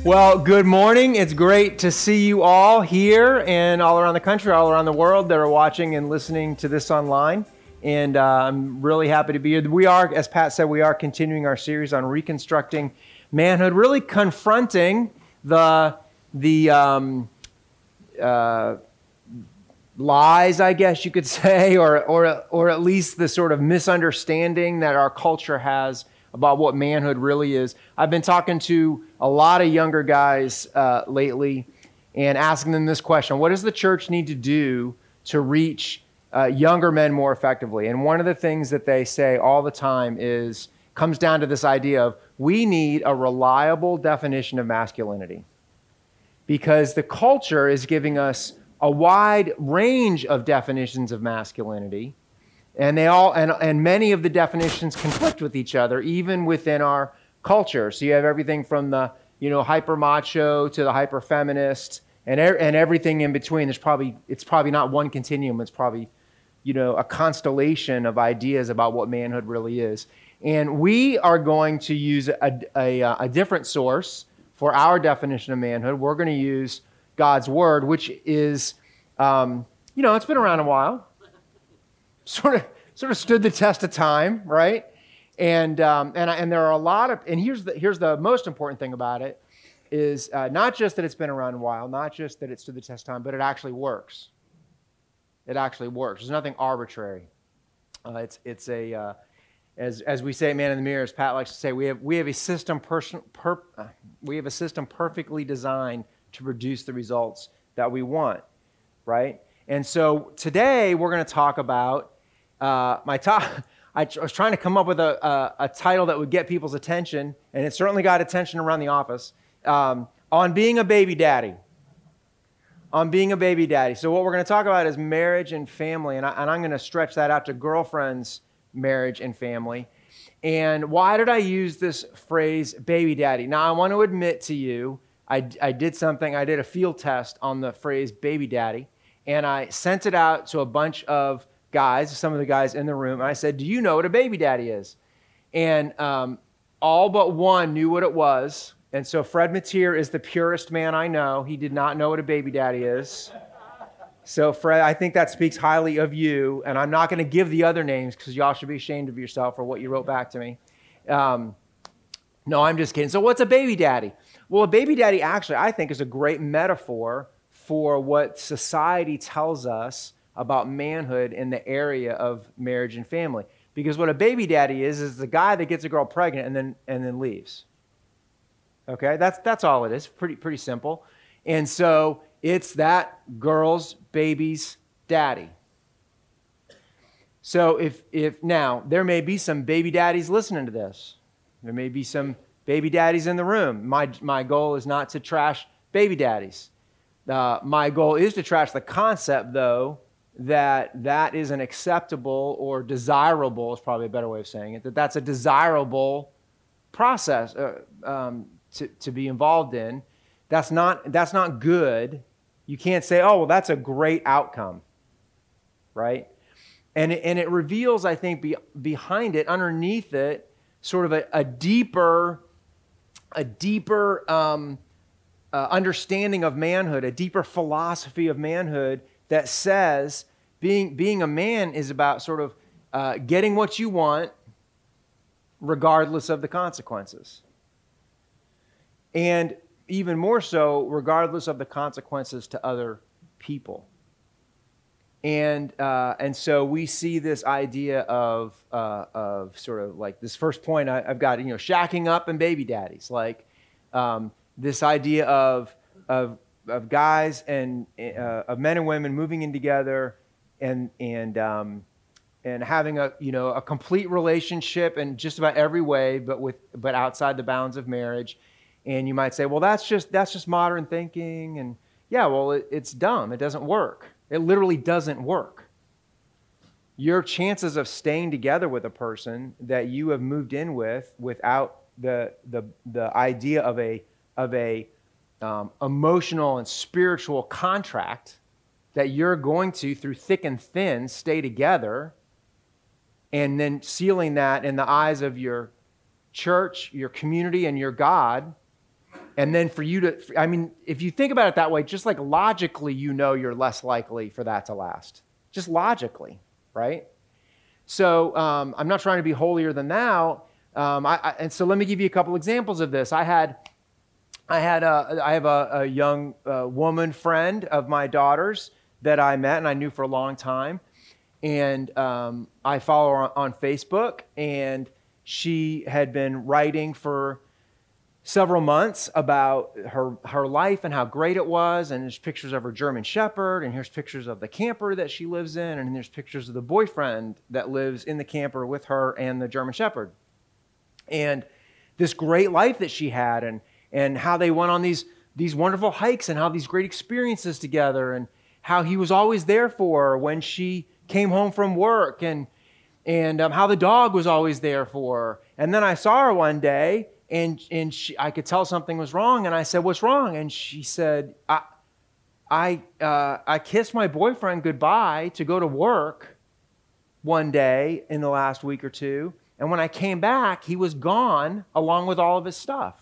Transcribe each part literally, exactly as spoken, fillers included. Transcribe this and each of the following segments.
Well, good morning. It's great to see you all here and all around the country, all around the world that are watching and listening to this online. And uh, I'm really happy to be here. We are, as Pat said, we are continuing our series on reconstructing manhood, really confronting the the um, uh, lies, I guess you could say, or or or at least the sort of misunderstanding that our culture has about what manhood really is. I've been talking to a lot of younger guys uh, lately and asking them this question: what does the church need to do to reach uh, younger men more effectively? And one of the things that they say all the time is comes down to this idea of we need a reliable definition of masculinity, because the culture is giving us a wide range of definitions of masculinity. And they all and, and many of the definitions conflict with each other, even within our culture. So you have everything from the you know hyper macho to the hyper feminist, and er, and everything in between. There's probably it's probably not one continuum. It's probably you know a constellation of ideas about what manhood really is. And we are going to use a a, a different source for our definition of manhood. We're going to use God's Word, which is um, you know it's been around a while. Sort of, sort of stood the test of time, right? And um, and and there are a lot of, and here's the here's the most important thing about it is uh, not just that it's been around a while, not just that it stood the test of time, but it actually works. It actually works. There's nothing arbitrary. Uh, it's it's a uh, as as we say, man in the mirror, as Pat likes to say, we have we have a system person per, uh, we have a system perfectly designed to produce the results that we want, right? And so today we're going to talk about. Uh, my top, I was trying to come up with a, a, a title that would get people's attention, and it certainly got attention around the office, um, on being a baby daddy. On being a baby daddy. So what we're going to talk about is marriage and family, and, I, and I'm going to stretch that out to girlfriends, marriage, and family. And why did I use this phrase, baby daddy? Now, I want to admit to you, I, I did something, I did a field test on the phrase baby daddy, and I sent it out to a bunch of guys, some of the guys in the room, and I said, do you know what a baby daddy is? And um, all but one knew what it was. And so Fred Mateer is the purest man I know. He did not know what a baby daddy is. So Fred, I think that speaks highly of you, and I'm not going to give the other names because y'all should be ashamed of yourself for what you wrote back to me. Um, no, I'm just kidding. So what's a baby daddy? Well, a baby daddy actually, I think, is a great metaphor for what society tells us about manhood in the area of marriage and family. Because what a baby daddy is, is the guy that gets a girl pregnant and then and then leaves. Okay, that's that's all it is, pretty pretty simple. And so it's that girl's baby's daddy. So if if now, there may be some baby daddies listening to this. There may be some baby daddies in the room. My, my goal is not to trash baby daddies. Uh, my goal is to trash the concept, though, that that is an acceptable or desirable, is probably a better way of saying it, that that's a desirable process uh, um, to, to be involved in. That's not, that's not good. You can't say, oh, well, that's a great outcome, right? And it, and it reveals, I think, be, behind it, underneath it, sort of a, a deeper, a deeper um, uh, understanding of manhood, a deeper philosophy of manhood that says being, being a man is about sort of uh, getting what you want regardless of the consequences. And even more so, regardless of the consequences to other people. And uh, and so we see this idea of uh, of sort of like this first point I, I've got, you know, shacking up and baby daddies, like um, this idea of of of guys and uh, of men and women moving in together and and um, and having a you know a complete relationship in just about every way, but with but outside the bounds of marriage. And you might say, well, that's just that's just modern thinking, and yeah, well, it, it's dumb. It doesn't work. It literally doesn't work. Your chances of staying together with a person that you have moved in with without the the the idea of a of a um, emotional and spiritual contract that you're going to, through thick and thin, stay together, and then sealing that in the eyes of your church, your community, and your God, And then for you to, I mean, if you think about it that way, just like logically, you know you're less likely for that to last. Just logically, right? So um, I'm not trying to be holier than thou. Um, I, I, and so let me give you a couple examples of this. I had, I had, a, I have a, a young uh, woman friend of my daughter's that I met and I knew for a long time. And um, I follow her on, on Facebook, and she had been writing for several months about her, her life and how great it was. And there's pictures of her German Shepherd, and here's pictures of the camper that she lives in, and there's pictures of the boyfriend that lives in the camper with her and the German Shepherd. And this great life that she had, and, and how they went on these, these wonderful hikes, and how these great experiences together, and how he was always there for her when she came home from work, and, and um, how the dog was always there for her. And then I saw her one day, and, and she, I could tell something was wrong, and I said, "What's wrong?" And she said, I, I, uh, I kissed my boyfriend goodbye to go to work one day in the last week or two, and when I came back, he was gone along with all of his stuff.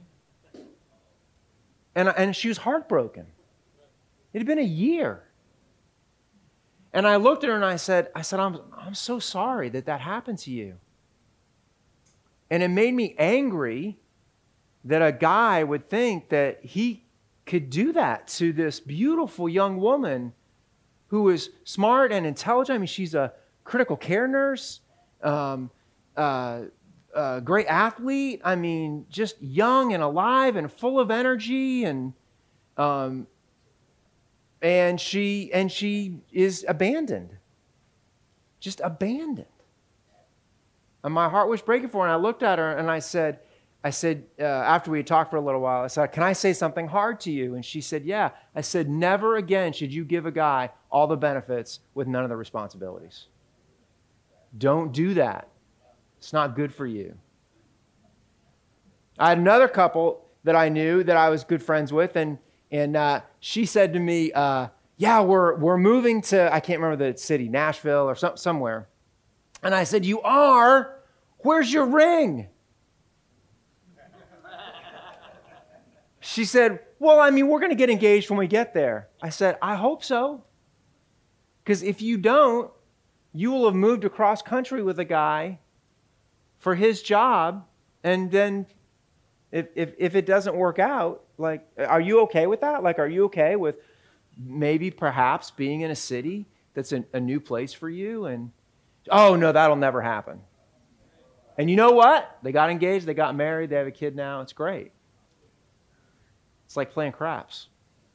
And, and she was heartbroken. It had been a year. And I looked at her and I said, I said, I'm, I'm so sorry that that happened to you. And it made me angry that a guy would think that he could do that to this beautiful young woman who was smart and intelligent. I mean, she's a critical care nurse, um, uh, a great athlete. I mean, just young and alive and full of energy, and um, and she and she is abandoned, just abandoned. And my heart was breaking for her. And I looked at her and I said, I said, uh, after we had talked for a little while, I said, "Can I say something hard to you?" And she said, "Yeah." I said, "Never again should you give a guy all the benefits with none of the responsibilities. Don't do that. It's not good for you." I had another couple that I knew that I was good friends with, and and uh, she said to me, uh, "Yeah, we're we're moving to," I can't remember the city, Nashville or some, somewhere. And I said, "You are? Where's your ring?" She said, "Well, I mean, we're going to get engaged when we get there." I said, "I hope so. Because if you don't, you will have moved across country with a guy for his job, and then if, if, if it doesn't work out, like, are you okay with that? Like, are you okay with maybe perhaps being in a city that's a, a new place for you?" And, "Oh, no, that'll never happen." And you know what? They got engaged, they got married, they have a kid now. It's great. It's like playing craps.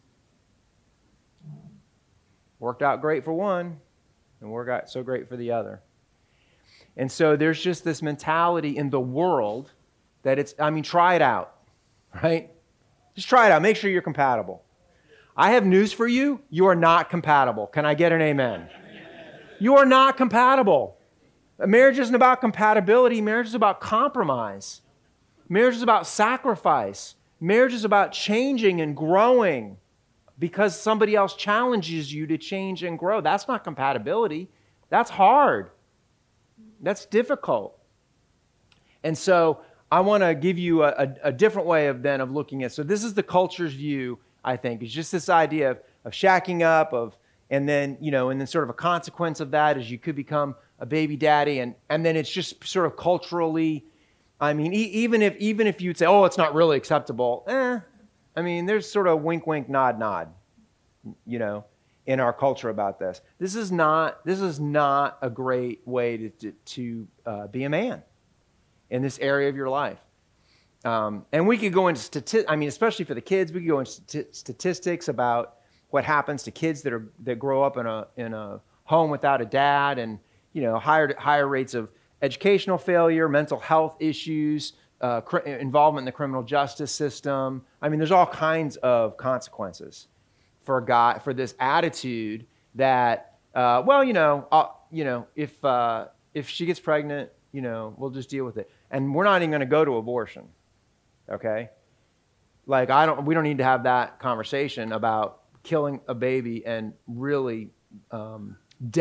Worked out great for one, and worked out so great for the other. And so there's just this mentality in the world that it's, I mean, try it out, right? Just try it out. Make sure you're compatible. I have news for you. You are not compatible. Can I get an amen? You are not compatible. A marriage isn't about compatibility. Marriage is about compromise. Marriage is about sacrifice. Marriage is about changing and growing because somebody else challenges you to change and grow. That's not compatibility. That's hard. That's difficult. And so I want to give you a, a, a different way of then of looking at. So this is the culture's view, I think. It's just this idea of, of shacking up, of and then, you know, and then sort of a consequence of that is you could become a baby daddy, and, and then it's just sort of culturally, I mean, e- even if even if you'd say, "Oh, it's not really acceptable," eh, I mean, there's sort of wink, wink, nod, nod, you know, in our culture about this. This is not this is not a great way to to, to uh, be a man in this area of your life. Um, and we could go into stati- I mean, especially for the kids, we could go into st- statistics about what happens to kids that are that grow up in a in a home without a dad, and you know, higher higher rates of educational failure, mental health issues, uh, cr- involvement in the criminal justice system. I mean, there's all kinds of consequences for a guy for this attitude that, uh, well, you know, uh, you know, if uh, if she gets pregnant, you know, we'll just deal with it, and we're not even going to go to abortion, okay? Like, I don't, we don't need to have that conversation about killing a baby and really um,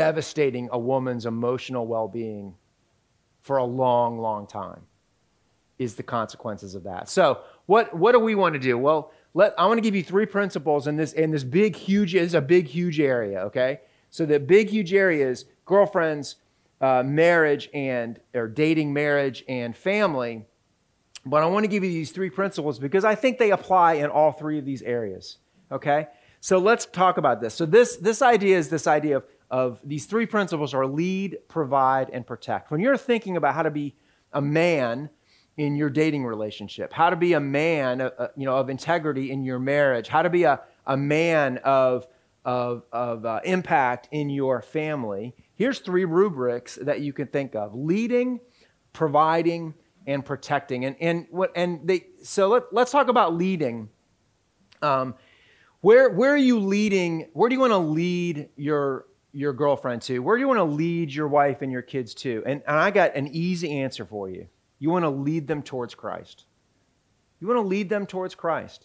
devastating a woman's emotional well-being for a long, long time. is the consequences of that. So what, what do we want to do? Well, let, I want to give you three principles in this, in this big, huge, it's a big, huge area, okay? So the big, huge area is girlfriends, uh, marriage, and or dating, marriage, and family. But I want to give you these three principles because I think they apply in all three of these areas, okay? So let's talk about this. So this, this idea is this idea of, of these three principles are lead, provide, and protect. When you're thinking about how to be a man in your dating relationship, how to be a man uh, you know, of integrity in your marriage, how to be a, a man of, of, of uh, impact in your family, here's three rubrics that you can think of: leading, providing, and protecting. And, and, what, and they, so let, let's talk about leading. Um, where, where are you leading? Where do you want to lead your, your girlfriend to? Where do you want to lead your wife and your kids to? And, and I got an easy answer for you. You want to lead them towards Christ. You want to lead them towards Christ.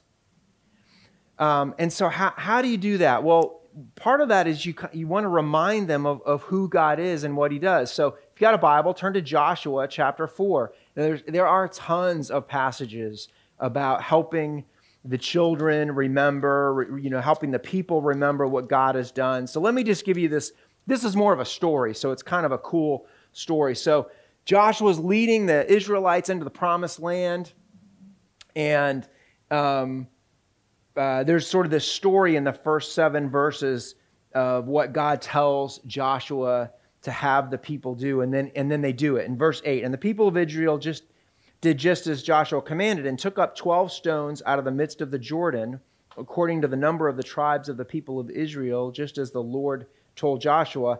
Um, and so how, how do you do that? Well, part of that is you, you want to remind them of, of who God is and what he does. So if you got a Bible, turn to Joshua chapter four. There's, there are tons of passages about helping the children remember, you know, helping the people remember what God has done. So let me just give you this. This is more of a story, so it's kind of a cool story. So Joshua's leading the Israelites into the promised land, and um, uh, there's sort of this story in the first seven verses of what God tells Joshua to have the people do, and then and then they do it. In verse eight, and the people of Israel just did just as Joshua commanded, and took up twelve stones out of the midst of the Jordan, according to the number of the tribes of the people of Israel, just as the Lord told Joshua.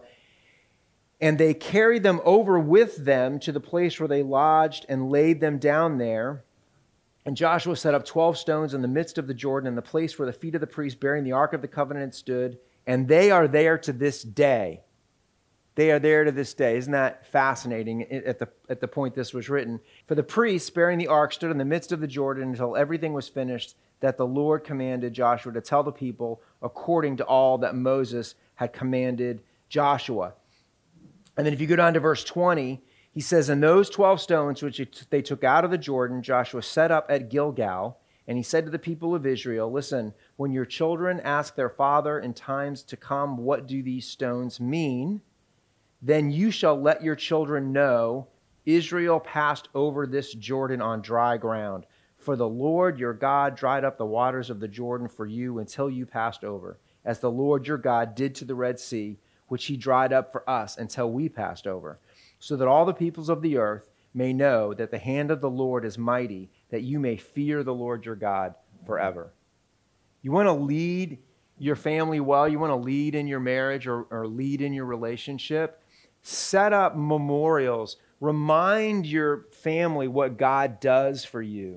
And they carried them over with them to the place where they lodged and laid them down there. And Joshua set up twelve stones in the midst of the Jordan, in the place where the feet of the priests bearing the Ark of the Covenant stood. And they are there to this day. They are there to this day. Isn't that fascinating at the, at the point this was written? For the priests bearing the ark stood in the midst of the Jordan until everything was finished that the Lord commanded Joshua to tell the people according to all that Moses had commanded Joshua. And then if you go down to verse twenty, he says, and those twelve stones which they took out of the Jordan, Joshua set up at Gilgal. And he said to the people of Israel, listen, when your children ask their father in times to come, what do these stones mean? Then you shall let your children know Israel passed over this Jordan on dry ground. For the Lord your God dried up the waters of the Jordan for you until you passed over, as the Lord your God did to the Red Sea, which he dried up for us until we passed over, so that all the peoples of the earth may know that the hand of the Lord is mighty, that you may fear the Lord your God forever. You want to lead your family well, you want to lead in your marriage or, or lead in your relationship, set up memorials. Remind your family what God does for you.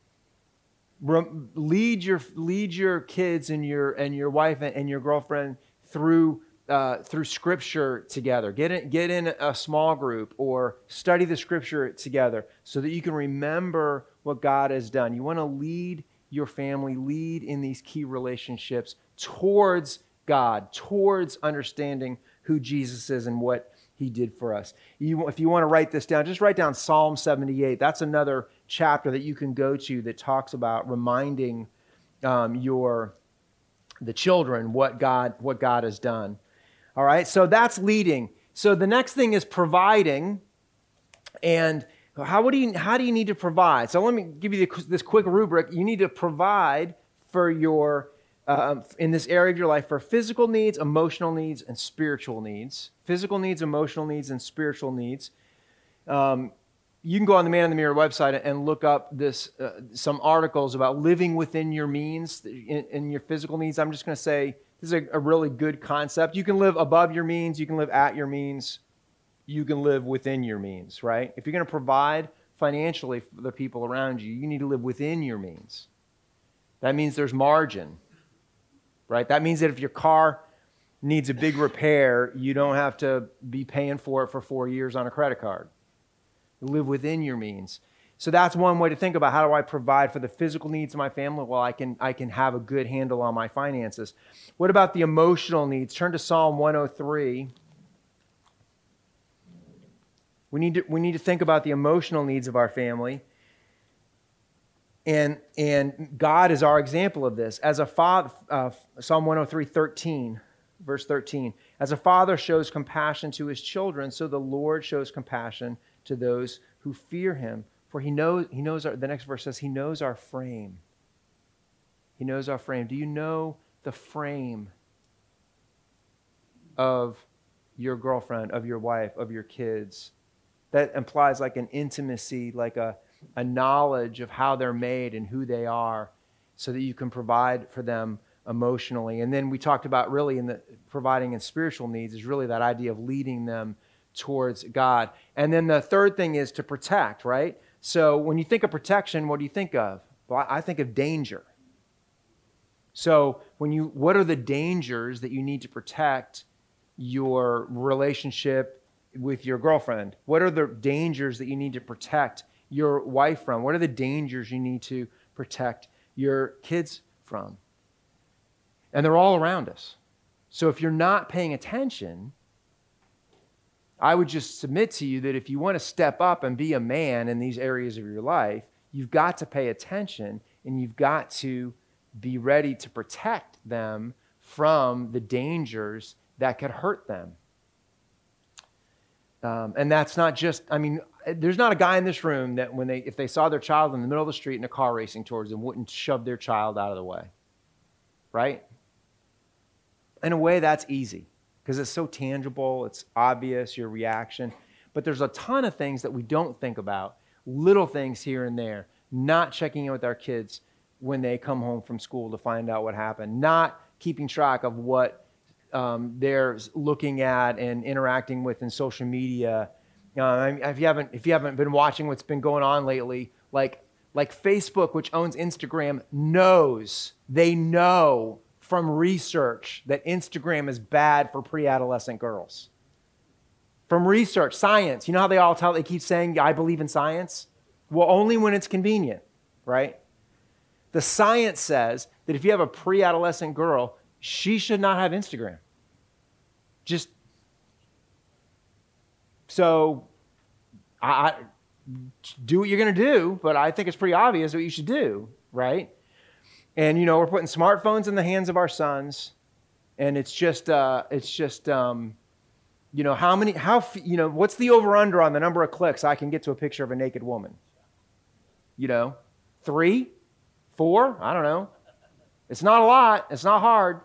Re- lead your lead your kids and your and your wife and your girlfriend through uh, through Scripture together. Get in get in a small group or study the Scripture together so that you can remember what God has done. You want to lead your family, lead in these key relationships towards God, towards understanding who Jesus is and what he did for us. You, if you want to write this down, just write down Psalm seventy-eight. That's another chapter that you can go to that talks about reminding um, your the children what God what God has done. All right, so that's leading. So the next thing is providing, and how do you how do you need to provide? So let me give you this quick rubric. You need to provide for your Uh, in this area of your life for physical needs, emotional needs, and spiritual needs. Physical needs, emotional needs, and spiritual needs. Um, you can go on the Man in the Mirror website and look up this uh, some articles about living within your means in, in your physical needs. I'm just going to say this is a, a really good concept. You can live above your means. You can live at your means. You can live within your means, right? If you're going to provide financially for the people around you, you need to live within your means. That means there's margin. Right? That means that if your car needs a big repair, you don't have to be paying for it for four years on a credit card. You live within your means. So that's one way to think about how do I provide for the physical needs of my family? Well, I can I can have a good handle on my finances. What about the emotional needs? Turn to Psalm one oh three. We need to, we need to think about the emotional needs of our family. And, and God is our example of this. As a father, uh, Psalm one oh three, thirteen, verse thirteen, as a father shows compassion to his children, so the Lord shows compassion to those who fear him. For he knows, he knows our, the next verse says, he knows our frame. He knows our frame. Do you know the frame of your girlfriend, of your wife, of your kids? That implies like an intimacy, like a a knowledge of how they're made and who they are, so that you can provide for them emotionally. And then we talked about really in the providing in spiritual needs is really that idea of leading them towards God. And then the third thing is to protect, right? So when you think of protection, what do you think of? Well, I think of danger. So when you, what are the dangers that you need to protect your relationship with your girlfriend? What are the dangers that you need to protect your wife from? What are the dangers you need to protect your kids from? And they're all around us. So if you're not paying attention, I would just submit to you that if you want to step up and be a man in these areas of your life, you've got to pay attention and you've got to be ready to protect them from the dangers that could hurt them. Um, and that's not just, I mean, there's not a guy in this room that when they, if they saw their child in the middle of the street in a car racing towards them, wouldn't shove their child out of the way, right? In a way, that's easy because it's so tangible, it's obvious, your reaction. But there's a ton of things that we don't think about, little things here and there, not checking in with our kids when they come home from school to find out what happened, not keeping track of what um, they're looking at and interacting with in social media. Uh, if you haven't, if you haven't been watching what's been going on lately, like like Facebook, which owns Instagram, knows they know from research that Instagram is bad for pre-adolescent girls. From research, science. You know how they all tell, they keep saying, I believe in science? Well, only when it's convenient, right? The science says that if you have a pre-adolescent girl, she should not have Instagram. Just, so, I, I do what you're going to do, but I think it's pretty obvious what you should do, right? And, you know, we're putting smartphones in the hands of our sons, and it's just, uh, it's just, um, you know, how many, how, you know, what's the over-under on the number of clicks I can get to a picture of a naked woman? You know, three, four, I don't know. It's not a lot. It's not hard.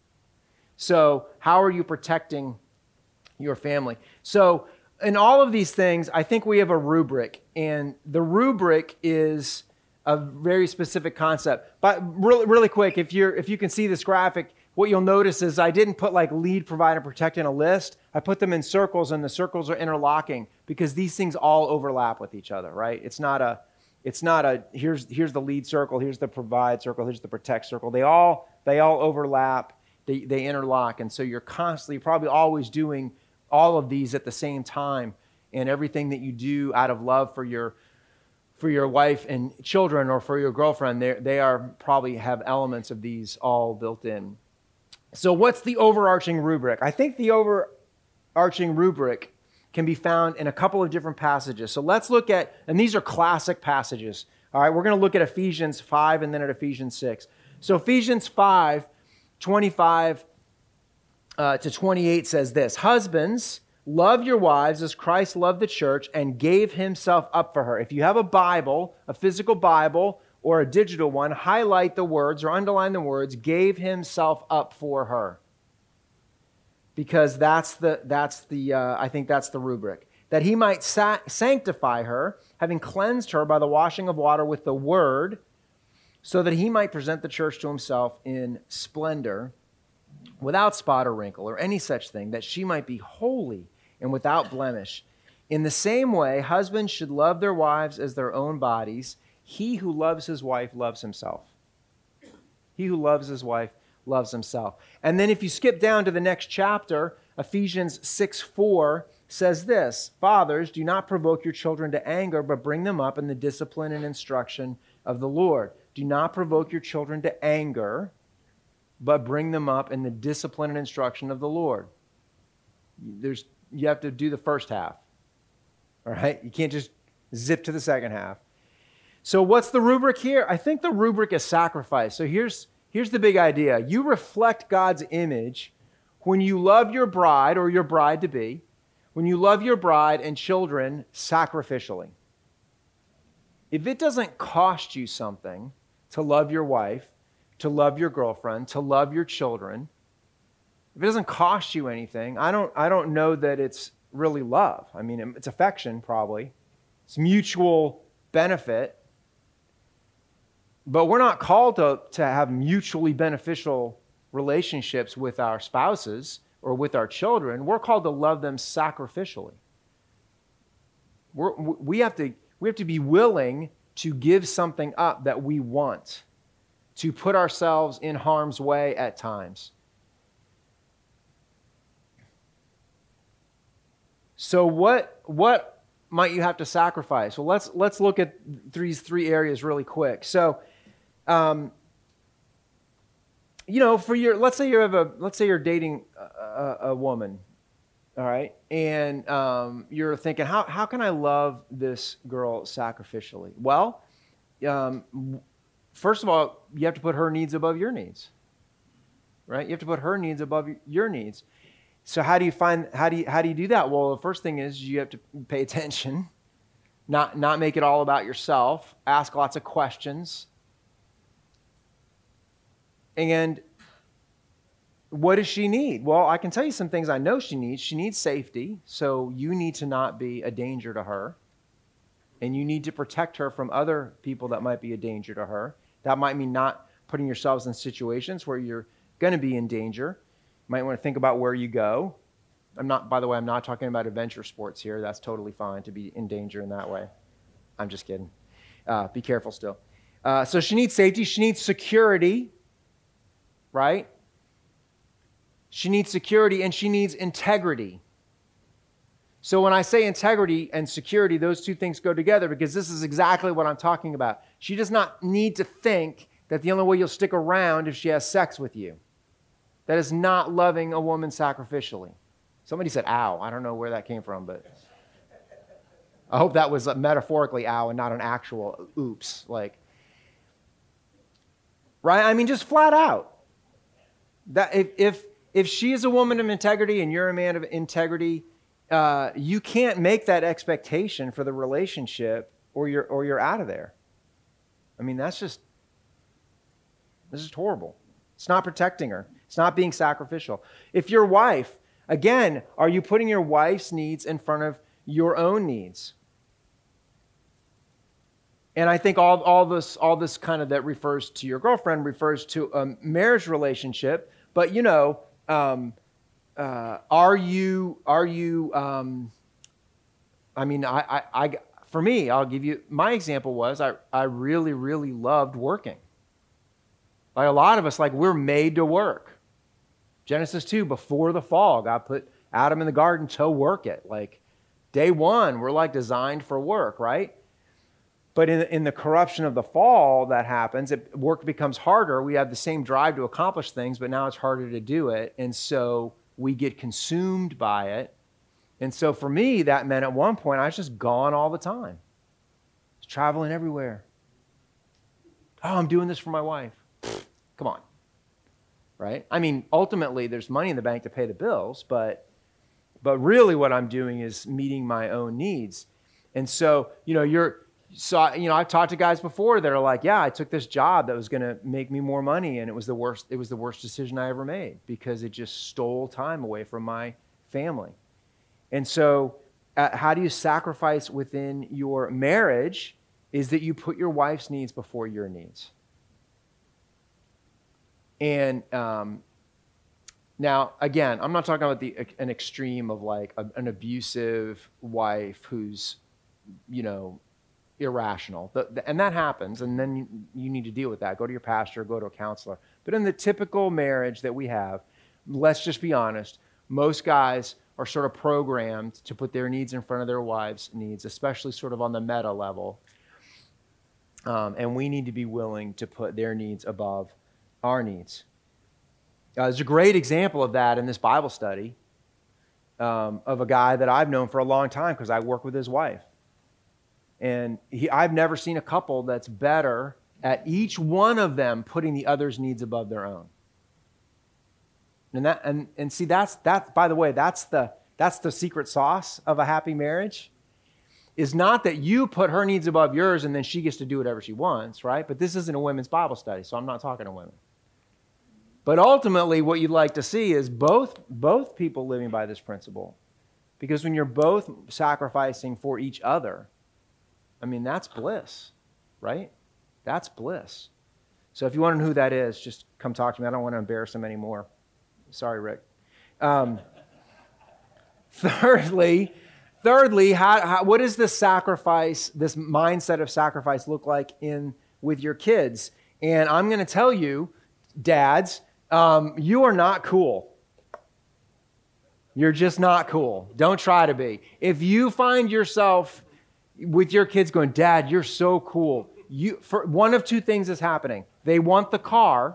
So how are you protecting your family? So in all of these things, I think we have a rubric, and the rubric is a very specific concept. But really, really quick, if you're, if you can see this graphic, what you'll notice is I didn't put like lead, provide, and protect in a list. I put them in circles, and the circles are interlocking because these things all overlap with each other, right? It's not a, it's not a, here's, here's the lead circle, here's the provide circle, here's the protect circle. They all, they all overlap, they, they interlock. And so you're constantly, you're probably always doing all of these at the same time, and everything that you do out of love for your, for your wife and children or for your girlfriend, they, they are probably have elements of these all built in. So what's the overarching rubric? I think the overarching rubric can be found in a couple of different passages. So let's look at, and these are classic passages. All right, we're going to look at Ephesians five and then at Ephesians six. So Ephesians five, twenty-five uh, to twenty-eight says this: Husbands, love your wives as Christ loved the church and gave himself up for her. If you have a Bible, a physical Bible, or a digital one, highlight the words or underline the words, gave himself up for her. Because that's the, that's the uh, I think that's the rubric. That he might sa- sanctify her, having cleansed her by the washing of water with the word, so that he might present the church to himself in splendor, without spot or wrinkle or any such thing, that she might be holy and without blemish. In the same way, husbands should love their wives as their own bodies. He who loves his wife loves himself. He who loves his wife loves himself. And then if you skip down to the next chapter, Ephesians six four says this: Fathers, do not provoke your children to anger, but bring them up in the discipline and instruction of the Lord. Do not provoke your children to anger, but bring them up in the discipline and instruction of the Lord. There's, you have to do the first half. All right? You can't just zip to the second half. So what's the rubric here? I think the rubric is sacrifice. So here's, here's the big idea. You reflect God's image when you love your bride or your bride-to-be, when you love your bride and children sacrificially. If it doesn't cost you something to love your wife, to love your girlfriend, to love your children, if it doesn't cost you anything, I don't, I don't know that it's really love. I mean, it's affection probably. It's mutual benefit. But we're not called to, to have mutually beneficial relationships with our spouses or with our children. We're called to love them sacrificially. We're, we have to, we have to be willing to give something up that we want, to put ourselves in harm's way at times. So what, what might you have to sacrifice? Well, let's, let's look at these three areas really quick. So, um, you know, for your, let's say you have a, let's say you're dating a, a woman, all right, and um, you're thinking, how how can I love this girl sacrificially? Well, um, first of all, you have to put her needs above your needs, right? You have to put her needs above your needs. So how do you find, how do you, how do you do that? Well, the first thing is you have to pay attention, not, not make it all about yourself, ask lots of questions. And what does she need? Well, I can tell you some things I know she needs. She needs safety, so you need to not be a danger to her. And you need to protect her from other people that might be a danger to her. That might mean not putting yourselves in situations where you're going to be in danger. You might want to think about where you go. I'm not, by the way, I'm not talking about adventure sports here. That's totally fine to be in danger in that way. I'm just kidding. Uh, be careful still. Uh, so she needs safety. She needs security, right? She needs security and she needs integrity. So when I say integrity and security, those two things go together because this is exactly what I'm talking about. She does not need to think that the only way you'll stick around is if she has sex with you. That is not loving a woman sacrificially. Somebody said, ow. I don't know where that came from, but I hope that was metaphorically ow and not an actual oops. Like, right? I mean, just flat out. That if, if, if she is a woman of integrity and you're a man of integrity, uh, you can't make that expectation for the relationship or you're, or you're out of there. I mean, that's just, this is horrible. It's not protecting her. It's not being sacrificial. If your wife, again, are you putting your wife's needs in front of your own needs? And I think all, all this, all this kind of that refers to your girlfriend refers to a marriage relationship. But you know, um, uh, are you, are you? Um, I mean, I, I, I, for me, I'll give you my example was I, I really, really loved working. Like a lot of us, like we're made to work. Genesis two, before the fall, God put Adam in the garden to work it. Like day one, we're like designed for work, right? But in, in the corruption of the fall that happens, it, work becomes harder. We have the same drive to accomplish things, but now it's harder to do it. And so we get consumed by it. And so for me, that meant at one point, I was just gone all the time. I was traveling everywhere. Oh, I'm doing this for my wife. Come on. Right? I mean, ultimately, there's money in the bank to pay the bills, but, but really what I'm doing is meeting my own needs. And so, you know, you're, so, you know, I've talked to guys before that are like, yeah, I took this job that was going to make me more money, and it was the worst, it was the worst decision I ever made because it just stole time away from my family. And so uh, how do you sacrifice within your marriage is that you put your wife's needs before your needs. And um, now, again, I'm not talking about the an extreme of like a, an abusive wife who's, you know, irrational. The, the, and that happens, and then you, you need to deal with that. Go to your pastor, go to a counselor. But in the typical marriage that we have, let's just be honest, most guys are sort of programmed to put their needs in front of their wives' needs, especially sort of on the meta level. Um, and we need to be willing to put their needs above our needs. Uh, there's a great example of that in this Bible study um, of a guy that I've known for a long time because I work with his wife. And he, I've never seen a couple that's better at each one of them putting the other's needs above their own. And that and, and see that's that by the way, that's the that's the secret sauce of a happy marriage. Is not that you put her needs above yours and then she gets to do whatever she wants, right? But this isn't a women's Bible study, so I'm not talking to women. But ultimately, what you'd like to see is both, both people living by this principle. Because when you're both sacrificing for each other, I mean, that's bliss, right? That's bliss. So if you want to know who that is, just come talk to me. I don't want to embarrass him anymore. Sorry, Rick. Um, thirdly, thirdly, how, how, what does this sacrifice, this mindset of sacrifice look like in with your kids? And I'm going to tell you, dads, um, you are not cool. You're just not cool. Don't try to be. If you find yourself with your kids going, Dad, you're so cool. You, for, one of two things is happening. They want the car,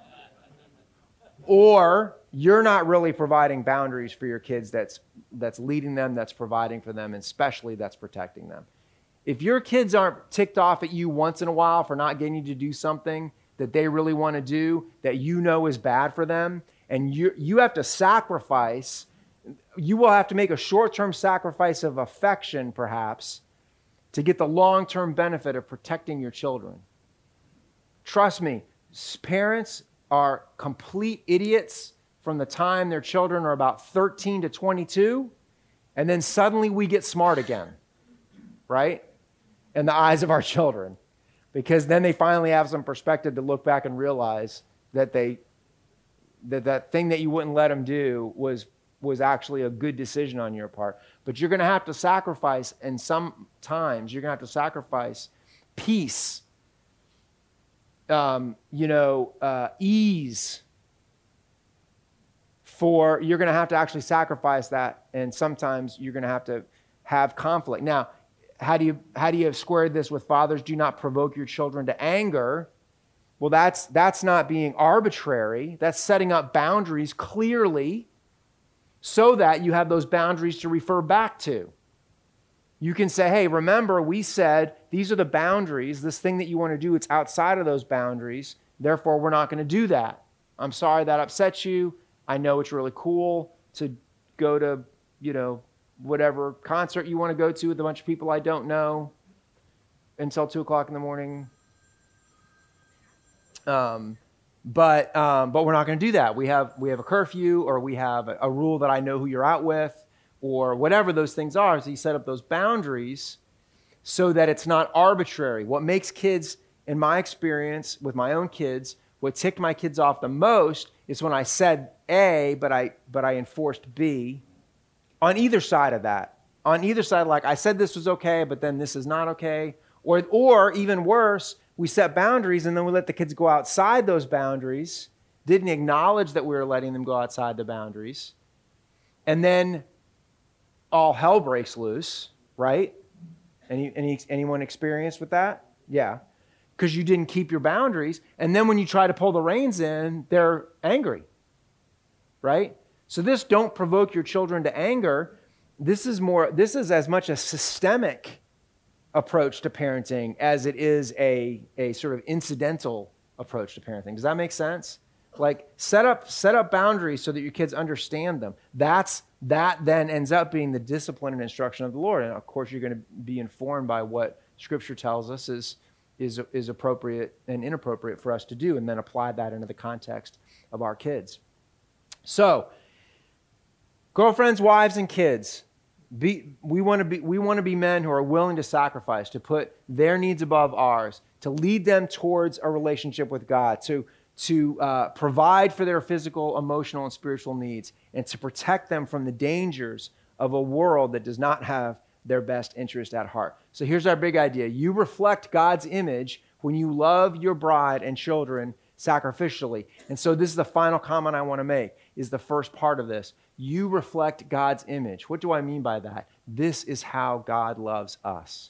or you're not really providing boundaries for your kids that's, that's leading them, that's providing for them, and especially that's protecting them. If your kids aren't ticked off at you once in a while for not getting you to do something that they really want to do, that you know is bad for them, and you, you have to sacrifice, you will have to make a short-term sacrifice of affection, perhaps, to get the long-term benefit of protecting your children. Trust me, parents are complete idiots from the time their children are about thirteen to twenty-two, and then suddenly we get smart again, right? In the eyes of our children. Because then they finally have some perspective to look back and realize that they that that thing that you wouldn't let them do was was actually a good decision on your part. But you're going to have to sacrifice, and sometimes you're going to have to sacrifice peace, um, you know, uh, ease. For you're going to have to actually sacrifice that, and sometimes you're going to have to have conflict. Now, how do you how do you have squared this with fathers? Do not provoke your children to anger. Well, that's that's not being arbitrary. That's setting up boundaries clearly, so that you have those boundaries to refer back to. You can say, hey, remember, we said these are the boundaries. This thing that you want to do, it's outside of those boundaries. Therefore, we're not going to do that. I'm sorry that upsets you. I know it's really cool to go to, you know, whatever concert you want to go to with a bunch of people I don't know until two o'clock in the morning. Um, but um, but we're not going to do that. We have we have a curfew, or we have a, a rule that I know who you're out with, or whatever those things are. So you set up those boundaries so that it's not arbitrary. What makes kids, in my experience with my own kids, what ticked my kids off the most is when I said A, but I but I enforced B. On either side of that, on either side, like I said this was okay, but then this is not okay. Or, or even worse, we set boundaries and then we let the kids go outside those boundaries, didn't acknowledge that we were letting them go outside the boundaries. And then all hell breaks loose, right? Any, any anyone experienced with that? Yeah. Because you didn't keep your boundaries. And then when you try to pull the reins in, they're angry, right? So this don't provoke your children to anger. This is more, this is as much a systemic approach to parenting as it is a, a sort of incidental approach to parenting. Does that make sense? Like set up, set up boundaries so that your kids understand them. That's, that then ends up being the discipline and instruction of the Lord. And of course, you're going to be informed by what Scripture tells us is, is, is appropriate and inappropriate for us to do, and then apply that into the context of our kids. So, girlfriends, wives, and kids, be, we want to be we want to be men who are willing to sacrifice, to put their needs above ours, to lead them towards a relationship with God, to, to uh, provide for their physical, emotional, and spiritual needs, and to protect them from the dangers of a world that does not have their best interest at heart. So here's our big idea. You reflect God's image when you love your bride and children sacrificially. And so this is the final comment I want to make, is the first part of this. You reflect God's image. What do I mean by that? This is how God loves us.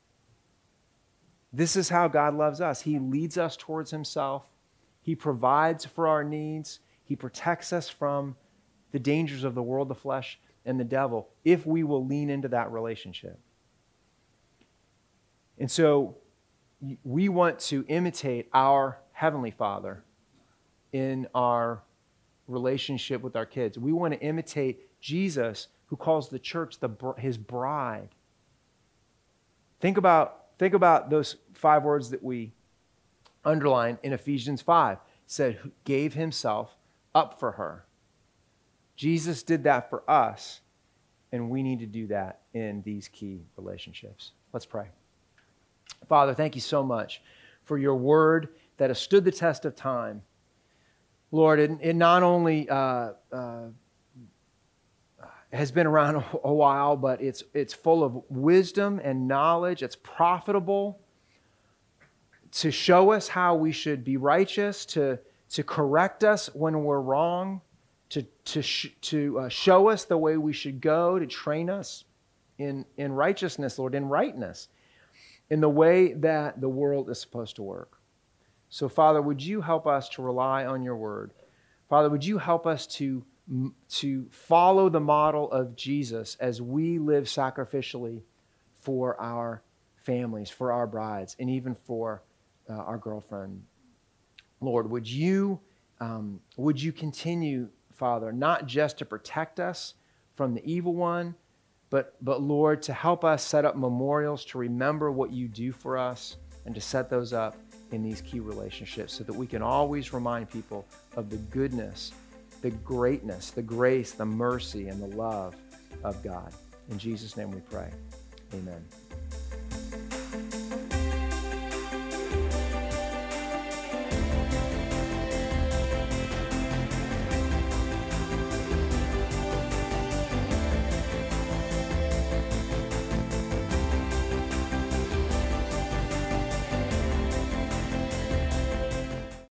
This is how God loves us. He leads us towards himself. He provides for our needs. He protects us from the dangers of the world, the flesh, and the devil, if we will lean into that relationship. And so we want to imitate our Heavenly Father in our relationship with our kids. We want to imitate Jesus, who calls the church the, his bride. Think about, think about those five words that we underlined in Ephesians five. It said, who gave himself up for her. Jesus did that for us, and we need to do that in these key relationships. Let's pray. Father, thank you so much for your word that has stood the test of time. Lord, it, it not only uh, uh, has been around a, a while, but it's, it's full of wisdom and knowledge. It's profitable to show us how we should be righteous, to, to correct us when we're wrong, to, to, sh- to uh, show us the way we should go, to train us in, in righteousness, Lord, in rightness, in the way that the world is supposed to work. So, Father, would you help us to rely on your word? Father, would you help us to, to follow the model of Jesus as we live sacrificially for our families, for our brides, and even for uh, our girlfriend? Lord, would you, um, would you continue, Father, not just to protect us from the evil one, But, but Lord, to help us set up memorials to remember what you do for us and to set those up in these key relationships so that we can always remind people of the goodness, the greatness, the grace, the mercy, and the love of God. In Jesus' name we pray. Amen.